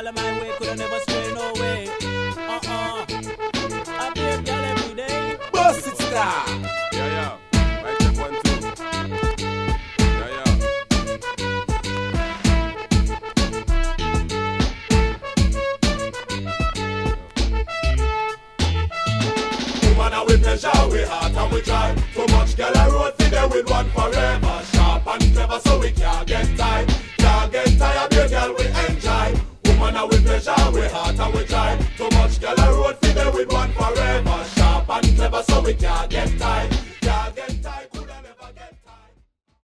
girl in my way, coulda never stray no way. I be a girl every day. Bust it, star. Yeah. Right step 1, 2. Yeah. Woman, we pleasure, we heart and we try. So much girl I road for them with one forever. Sharp and clever so we can't get tired. Can't get tired, be a girl we enjoy. Woman, we pleasure, we heart and we try. So much girl I road for them with one forever. Sharp and clever so we can't get tired.